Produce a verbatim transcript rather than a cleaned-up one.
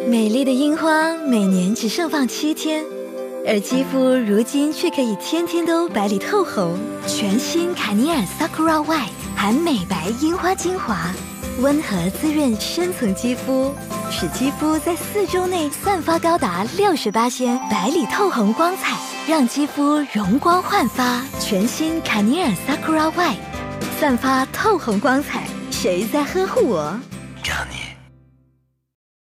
美丽的樱花每年只盛放七天，而肌肤如今却可以天天都白里透红。全新凯尼尔 Sakura White 含美白樱花精华，温和滋润深层肌肤，使肌肤在四周内散发高达六十八仙白里透红光彩，让肌肤容光焕发。全新凯尼尔 Sakura White 散发透红光彩，谁在呵护我？ 凯尼